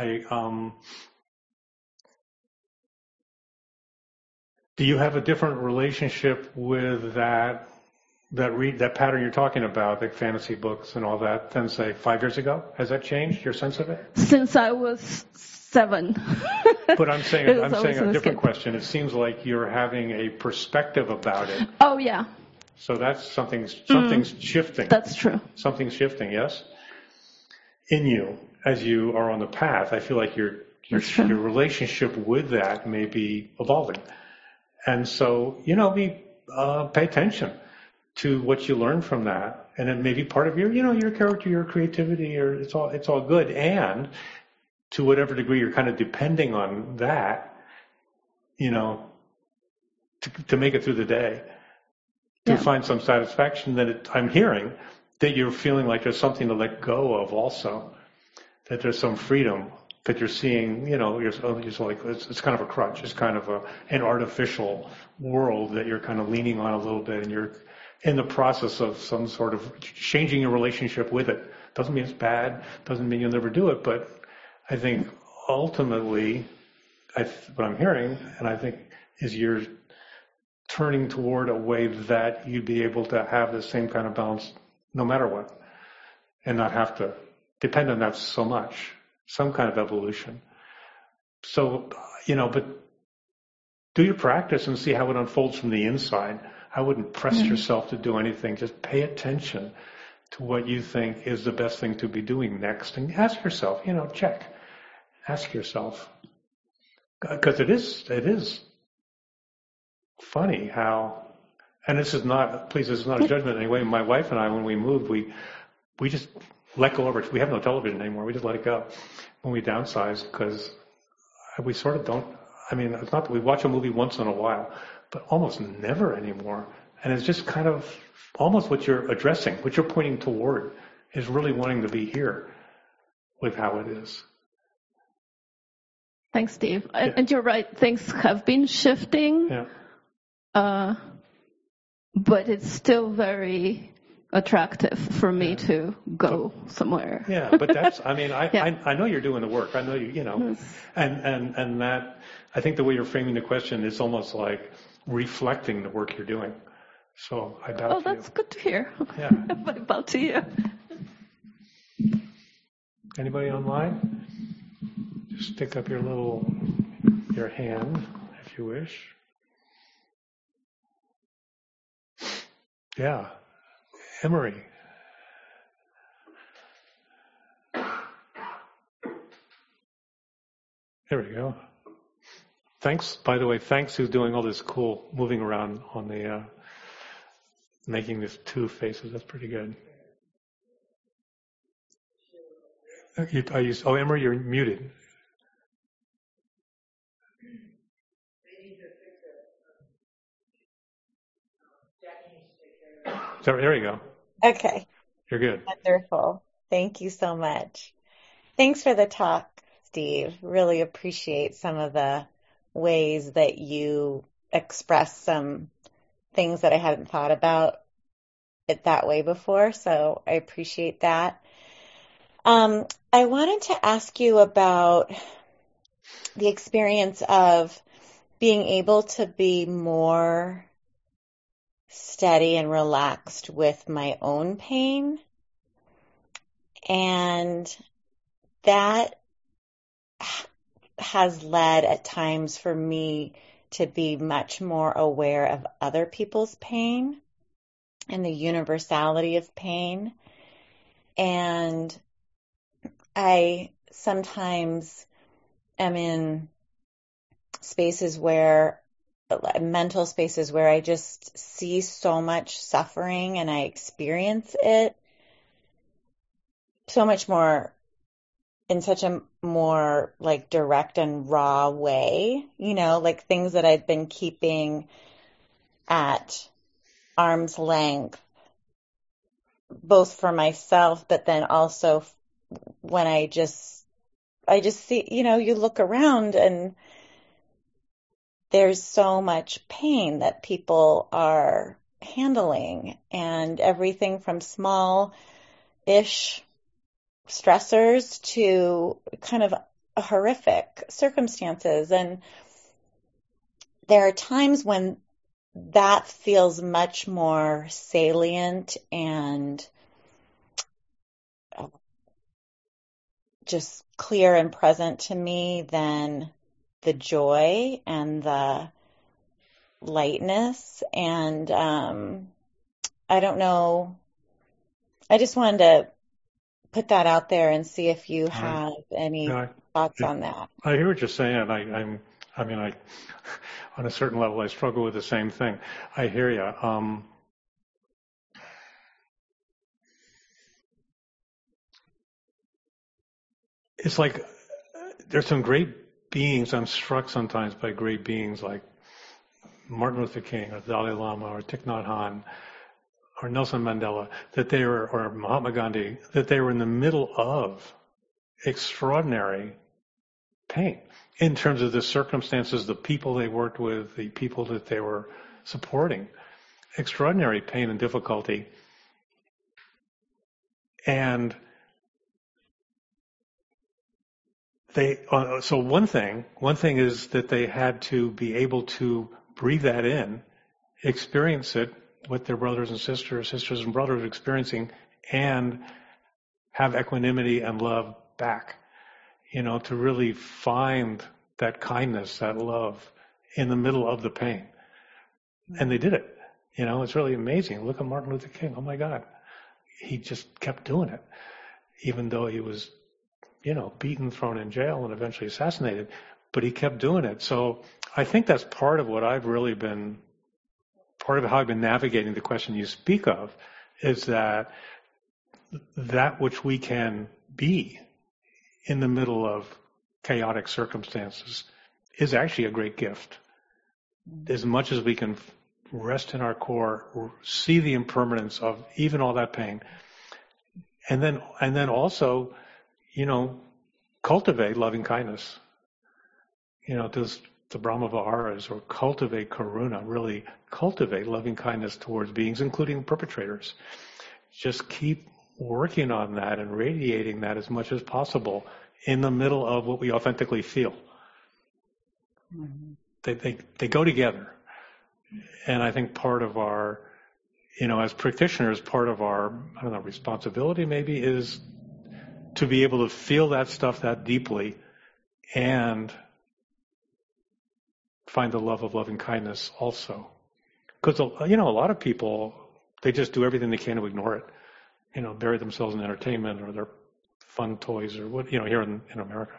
Do you have a different relationship with that pattern you're talking about, like fantasy books and all that, than say 5 years ago? Has that changed your sense of it? Since I was 7. But I'm saying a different question. It seems like you're having a perspective about it. Oh yeah. So that's something's shifting. That's true. Something's shifting, yes? In you, as you are on the path, I feel like your relationship with that may be evolving. And so, pay attention to what you learn from that, and it may be part of your character, your creativity, or it's all good. And to whatever degree you're kind of depending on that, to make it through the day, to find some satisfaction. That I'm hearing that you're feeling like there's something to let go of, also, that there's some freedom that you're seeing. You're like it's kind of a crutch. It's kind of an artificial world that you're kind of leaning on a little bit, and you're in the process of some sort of changing your relationship with it. Doesn't mean it's bad, doesn't mean you'll never do it, but I think ultimately, what I'm hearing, and I think, is you're turning toward a way that you'd be able to have the same kind of balance no matter what, and not have to depend on that so much, some kind of evolution. So, but do your practice and see how it unfolds from the inside. I wouldn't press yourself to do anything. Just pay attention to what you think is the best thing to be doing next. And ask yourself, check. Ask yourself. Because it is funny how, and this is not a judgment in any way. My wife and I, when we moved, we just let go of it. We have no television anymore. We just let it go when we downsized, because we sort of don't, I mean, it's not that we watch a movie once in a while, but almost never anymore. And it's just kind of almost what you're addressing, what you're pointing toward, is really wanting to be here with how it is. Thanks, Steve. Yeah. And you're right, things have been shifting, Yeah. but it's still very attractive for me to go somewhere. Yeah, but that's, I mean, I know you're doing the work. I know you know, and that, I think the way you're framing the question is almost like reflecting the work you're doing. So I bow to you. Oh, that's good to hear. Yeah. I bow to you. Anybody online? Just stick up your hand if you wish. Yeah. Emery. There we go. Thanks, by the way, thanks who's doing all this cool moving around on the, making these two faces. That's pretty good. Emery, you're muted. So there you go. Okay. You're good. Wonderful. Thank you so much. Thanks for the talk, Steve. Really appreciate some of the ways that you express some things that I hadn't thought about it that way before. So I appreciate that. I wanted to ask you about the experience of being able to be more steady and relaxed with my own pain. And that has led at times for me to be much more aware of other people's pain and the universality of pain. And I sometimes am in mental spaces where I just see so much suffering and I experience it so much more in such a more like direct and raw way, like things that I've been keeping at arm's length, both for myself, but then also when I just see, you look around and there's so much pain that people are handling, and everything from small-ish stressors to kind of horrific circumstances. And there are times when that feels much more salient and just clear and present to me than the joy and the lightness. And I don't know. I just wanted to put that out there and see if you have any thoughts on that. I hear what you're saying. I mean, on a certain level, I struggle with the same thing. I hear you. It's like there's some great beings. I'm struck sometimes by great beings like Martin Luther King or Dalai Lama or Thich Nhat Hanh or Nelson Mandela, or Mahatma Gandhi, that they were in the middle of extraordinary pain in terms of the circumstances, the people they worked with, the people that they were supporting. Extraordinary pain and difficulty. And so one thing is that they had to be able to breathe that in, experience it, what their brothers and sisters and brothers were experiencing, and have equanimity and love back, to really find that kindness, that love in the middle of the pain. And they did it. It's really amazing. Look at Martin Luther King. Oh my God. He just kept doing it, even though he was, beaten, thrown in jail, and eventually assassinated. But he kept doing it. So I think that's part of what I've really been, part of how I've been navigating the question you speak of, is that which we can be in the middle of chaotic circumstances is actually a great gift. As much as we can rest in our core, see the impermanence of even all that pain, and then also, cultivate loving kindness. The Brahma Viharas, or cultivate karuna, really cultivate loving kindness towards beings, including perpetrators. Just keep working on that and radiating that as much as possible in the middle of what we authentically feel. They go together. And I think part of our, as practitioners, part of our, responsibility maybe is to be able to feel that stuff that deeply and find the love of loving kindness also. Because, a lot of people, they just do everything they can to ignore it. Bury themselves in entertainment or their fun toys or what, here in America.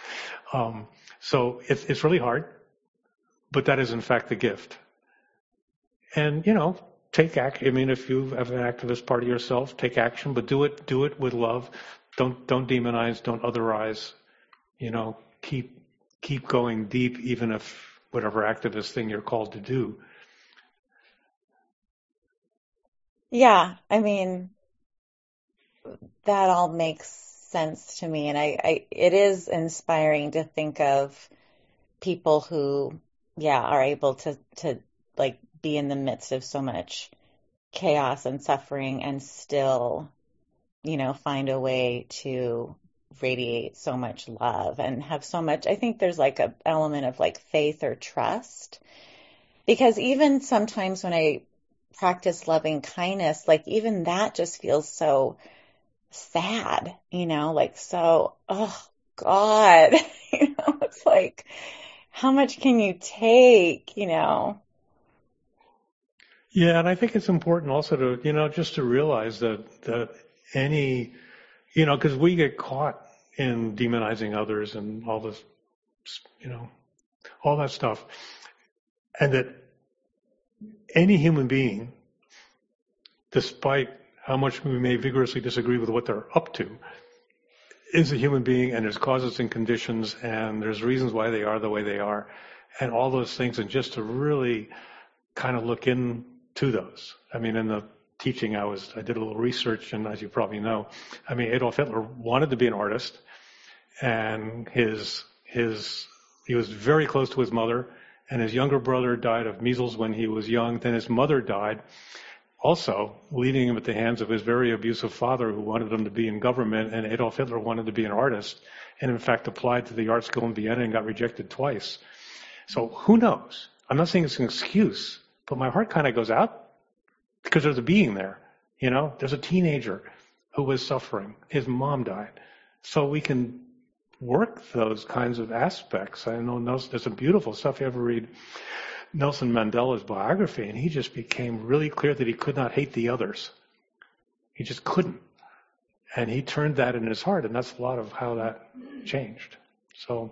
So it's really hard, but that is in fact the gift. And, take action. If you have an activist part of yourself, take action, but do it with love. Don't demonize, don't otherize. Keep going deep, even if whatever activist thing you're called to do. Yeah, that all makes sense to me. And it is inspiring to think of people who, are able to like be in the midst of so much chaos and suffering and still, find a way to radiate so much love and have so much. I think there's like an element of like faith or trust, because even sometimes when I practice loving kindness, like even that just feels so sad, like so, oh God, it's like, how much can you take, Yeah, and I think it's important also to, just to realize that any, because we get caught in demonizing others and all this, all that stuff. And that any human being, despite how much we may vigorously disagree with what they're up to, is a human being, and there's causes and conditions, and there's reasons why they are the way they are, and all those things, and just to really kind of look into those. In the teaching, I did a little research, and as you probably know, Adolf Hitler wanted to be an artist, and he was very close to his mother, and his younger brother died of measles when he was young. Then his mother died, also leaving him at the hands of his very abusive father, who wanted him to be in government, and Adolf Hitler wanted to be an artist, and in fact applied to the art school in Vienna and got rejected twice. So who knows? I'm not saying it's an excuse, but my heart kind of goes out because there's a being there. There's a teenager who was suffering. His mom died. So we can work those kinds of aspects. I know there's some beautiful stuff. You ever read Nelson Mandela's biography, and he just became really clear that he could not hate the others. He just couldn't. And he turned that in his heart, and that's a lot of how that changed. So,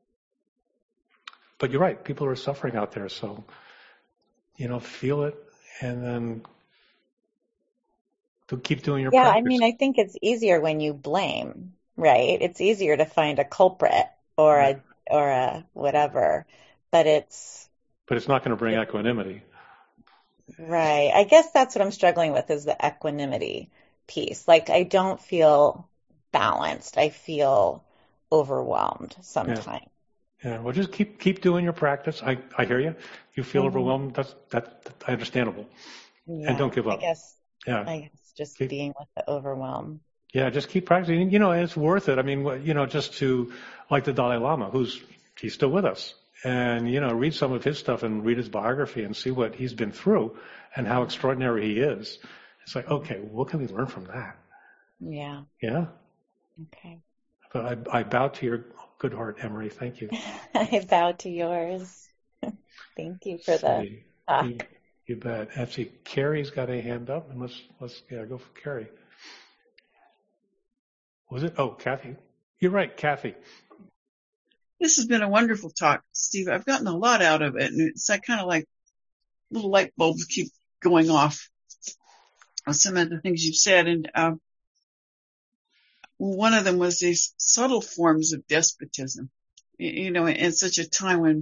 but you're right, people are suffering out there, so, feel it, and then keep doing your practice. I think it's easier when you blame, right? It's easier to find a culprit or a whatever, but it's not going to bring equanimity. Right. I guess that's what I'm struggling with, is the equanimity piece. Like, I don't feel balanced. I feel overwhelmed sometimes. Yeah. Well, just keep doing your practice. I hear you. You feel overwhelmed. That's understandable. Yeah, and don't give up. I guess just being with the overwhelm. Yeah, just keep practicing. And it's worth it. Just to, like the Dalai Lama, he's still with us. And, read some of his stuff and read his biography and see what he's been through and how extraordinary he is. It's like, okay, what can we learn from that? Yeah. Yeah? Okay. But I bow to your good heart, Emery. Thank you. I bow to yours. Thank you for the talk. You bet. Actually, Carrie's got a hand up, and let's go for Carrie. Was it? Oh, Kathy. You're right, Kathy. This has been a wonderful talk, Steve. I've gotten a lot out of it, and it's kind of like little light bulbs keep going off on some of the things you've said. And one of them was these subtle forms of despotism. in such a time when,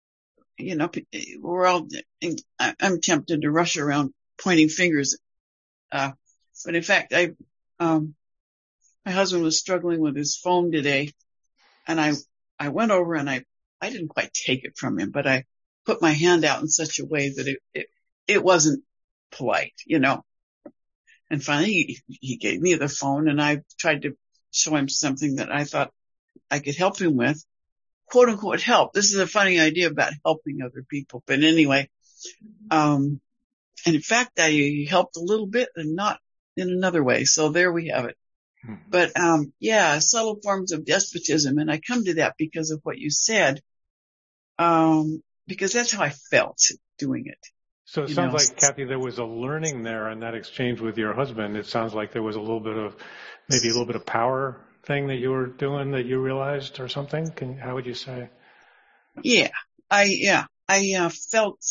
we're all, I'm tempted to rush around pointing fingers. But in fact, my husband was struggling with his phone today, and I went over and I didn't quite take it from him, but I put my hand out in such a way that it wasn't polite, And finally he gave me the phone, and I tried to show him something that I thought I could help him with, quote unquote help. This is a funny idea about helping other people. But anyway, and in fact, I helped a little bit and not in another way. So there we have it. But, subtle forms of despotism. And I come to that because of what you said. Because that's how I felt doing it. So it sounds like, Kathy, there was a learning there in that exchange with your husband. It sounds like there was maybe a little bit of power thing that you were doing that you realized or something. How would you say? Yeah, I felt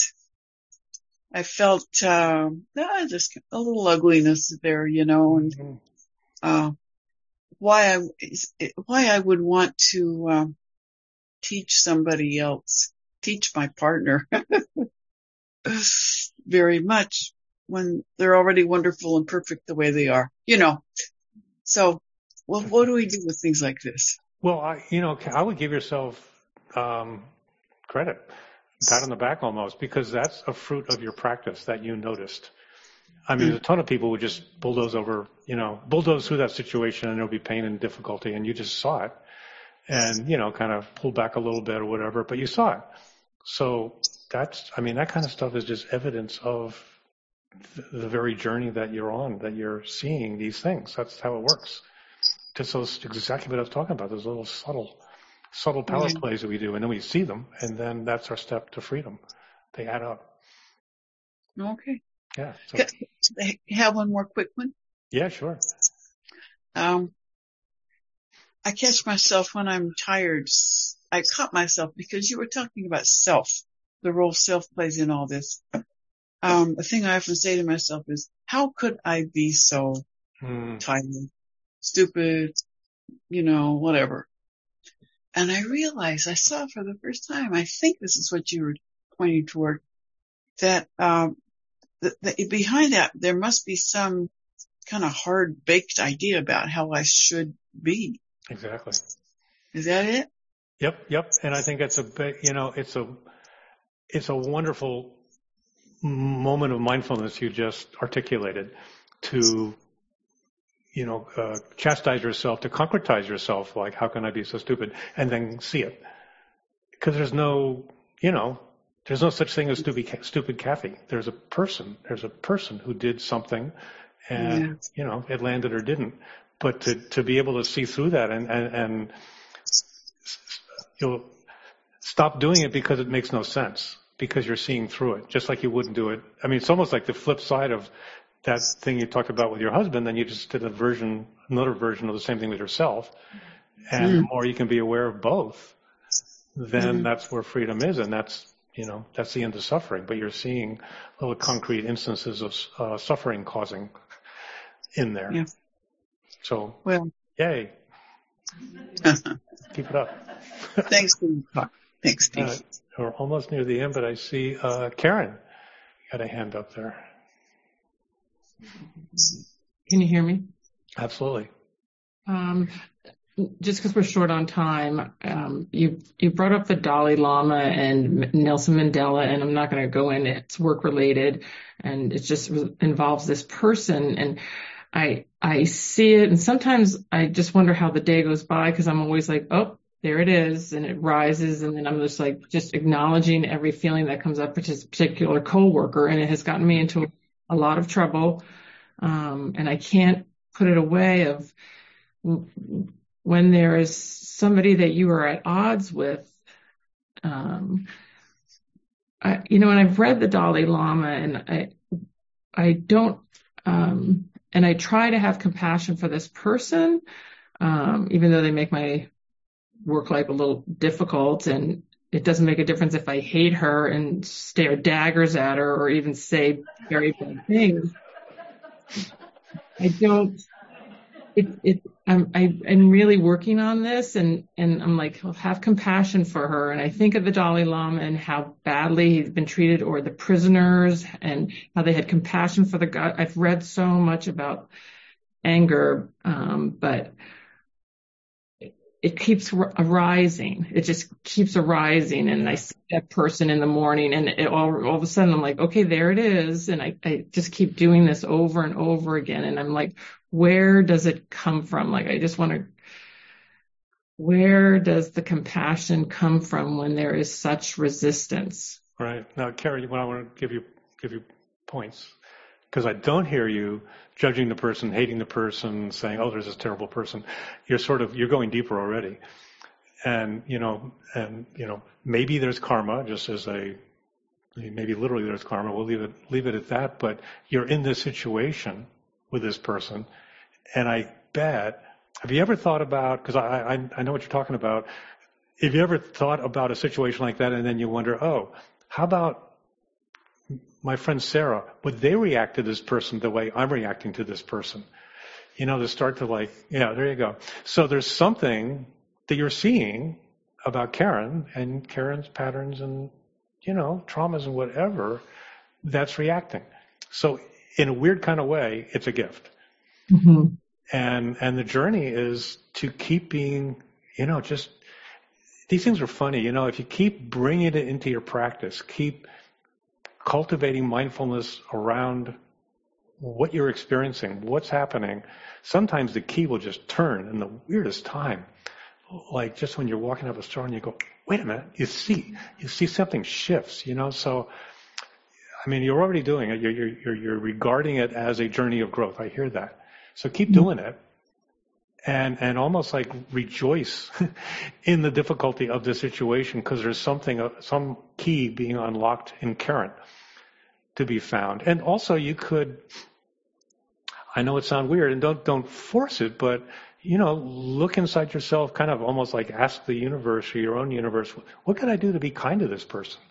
just a little ugliness there, and why I would want to teach my partner very much when they're already wonderful and perfect the way they are, So, well, what do we do with things like this? Well, I would give yourself credit, pat on the back almost, because that's a fruit of your practice that you noticed. I mean, a ton of people would just bulldoze through that situation, and there'll be pain and difficulty, and you just saw it and, kind of pulled back a little bit or whatever, but you saw it. So that kind of stuff is just evidence of the very journey that you're on, that you're seeing these things. That's how it works. Just exactly what I was talking about, those little subtle power plays that we do, and then we see them, and then that's our step to freedom. They add up. Okay. Yeah. So. Can I have one more quick one? Yeah, sure. I catch myself when I'm tired. I caught myself because you were talking about self, the role self plays in all this. The thing I often say to myself is, how could I be so tired, stupid, whatever. And I realized, I saw for the first time, I think this is what you were pointing toward, that behind that, there must be some kind of hard-baked idea about how I should be. Exactly. Is that it? Yep. And I think it's a wonderful moment of mindfulness you just articulated to, chastise yourself, to concretize yourself, like, how can I be so stupid? And then see it. Because there's no such thing as stupid Kathy. There's a person who did something and, it landed or didn't. But to be able to see through that and you'll stop doing it because it makes no sense, because you're seeing through it, just like you wouldn't do it. I mean, it's almost like the flip side of that thing you talked about with your husband, then you just did another version of the same thing with yourself. And the more you can be aware of both, then that's where freedom is. And that's the end of suffering. But you're seeing little concrete instances of suffering causing in there. Yeah. So, yay. Keep it up. Thanks for the talk. Thanks, Steve. We're almost near the end, but I see Karen got a hand up there. Can you hear me? Absolutely. Just because we're short on time, you brought up the Dalai Lama and Nelson Mandela, and I'm not going to go in. It's work related, and it just involves this person, and I see it, and sometimes I just wonder how the day goes by, because I'm always like, oh, there it is, and it rises, and then I'm just acknowledging every feeling that comes up with this particular coworker, and it has gotten me into a lot of trouble, and I can't put it away of when there is somebody that you are at odds with. And I've read the Dalai Lama, and I don't, and I try to have compassion for this person, even though they make my work life a little difficult, and it doesn't make a difference if I hate her and stare daggers at her or even say very bad things. I'm really working on this, and I'm like, I'll have compassion for her. And I think of the Dalai Lama and how badly he's been treated, or the prisoners, and how they had compassion for the God. I've read so much about anger, but it keeps arising. It just keeps arising, and I see that person in the morning, and all of a sudden I'm like, okay, there it is, and I just keep doing this over and over again, and I'm like, where does it come from? Like, I just want to, where does the compassion come from when there is such resistance? Right. Now, Carrie, I want to give you points, because I don't hear you judging the person, hating the person, saying, oh, there's this terrible person. You're going deeper already. And maybe there's karma, just as maybe literally there's karma. We'll leave it at that. But you're in this situation with this person. And I bet, have you ever thought about, because I know what you're talking about, have you ever thought about a situation like that and then you wonder, oh, how about my friend Sarah, would they react to this person the way I'm reacting to this person? To start to there you go. So there's something that you're seeing about Karen and Karen's patterns and, traumas and whatever that's reacting. So in a weird kind of way, it's a gift. Mm-hmm. And the journey is to keep being, just, these things are funny. If you keep bringing it into your practice, keep cultivating mindfulness around what you're experiencing, what's happening, sometimes the key will just turn in the weirdest time. Like just when you're walking up a store and you go, wait a minute, you see something shifts, So, you're already doing it. You're regarding it as a journey of growth. I hear that. So keep doing it, and almost like rejoice in the difficulty of the situation, because there's some key being unlocked in Karen to be found. And also you could, I know it sounds weird, and don't force it, but look inside yourself, kind of almost like ask the universe or your own universe, what can I do to be kind to this person?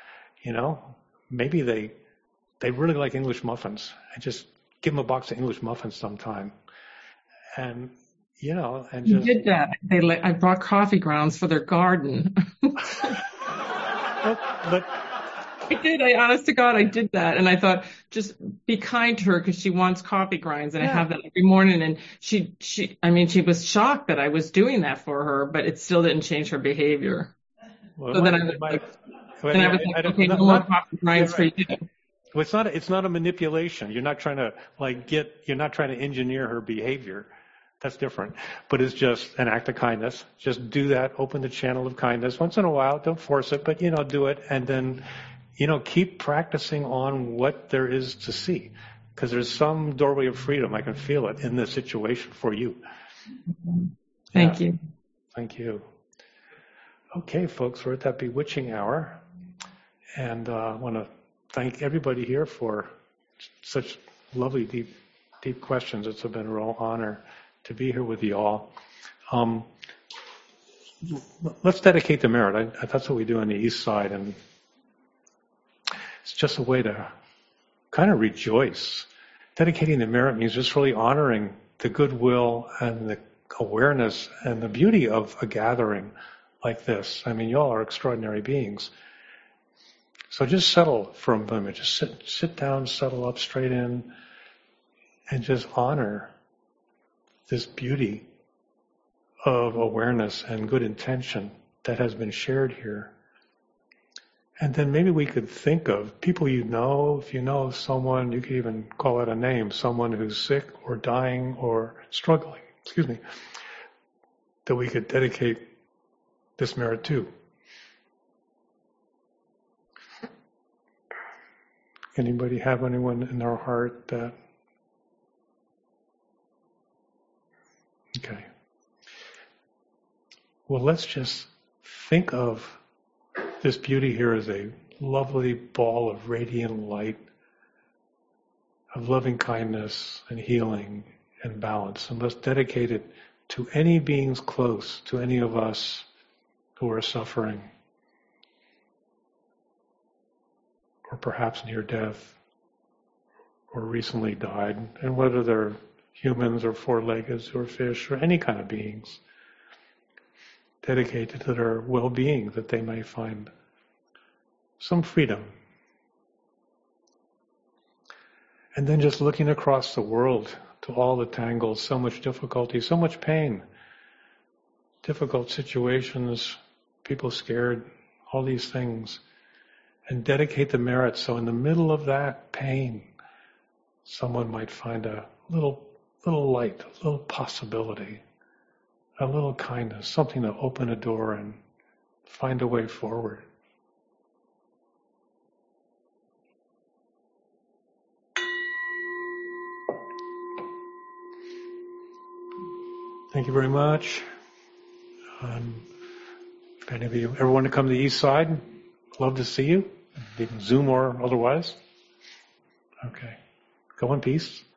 Maybe they really like English muffins. I just give them a box of English muffins sometime. And, and You just... did that. I brought coffee grounds for their garden. but I did. Honest to God, I did that. And I thought, just be kind to her because she wants coffee grinds. And I have that every morning. And she was shocked that I was doing that for her, but it still didn't change her behavior. Well, so then I was like, okay, no more coffee grinds for you. Well, it's not a manipulation. You're not trying to you're not trying to engineer her behavior. That's different. But it's just an act of kindness. Just do that. Open the channel of kindness once in a while. Don't force it, but do it. And then, keep practicing on what there is to see. Because there's some doorway of freedom. I can feel it in this situation for you. Thank you. Thank you. Okay, folks, we're at that bewitching hour. And I want to thank everybody here for such lovely, deep questions. It's been a real honor to be here with you all. Let's dedicate the merit. That's what we do on the East Side, and it's just a way to kind of rejoice. Dedicating the merit means just really honoring the goodwill and the awareness and the beauty of a gathering like this. You all are extraordinary beings. So just settle for a moment. Just sit down, settle up, straight in, and just honor this beauty of awareness and good intention that has been shared here. And then maybe we could think of people if you know of someone, you could even call out a name, someone who's sick or dying or struggling, that we could dedicate this merit to. Anybody have anyone in their heart that... Okay. Well, let's just think of this beauty here as a lovely ball of radiant light, of loving kindness and healing and balance. And let's dedicate it to any beings close to any of us who are suffering, or perhaps near death, or recently died, and whether they're humans or four-leggeds or fish or any kind of beings, dedicated to their well-being, that they may find some freedom. And then just looking across the world to all the tangles, so much difficulty, so much pain, difficult situations, people scared, all these things, and dedicate the merit so in the middle of that pain, someone might find a little light, a little possibility, a little kindness, something to open a door and find a way forward. Thank you very much. If any of you ever want to come to the East Side, love to see you, even Zoom or otherwise. Okay. Go in peace.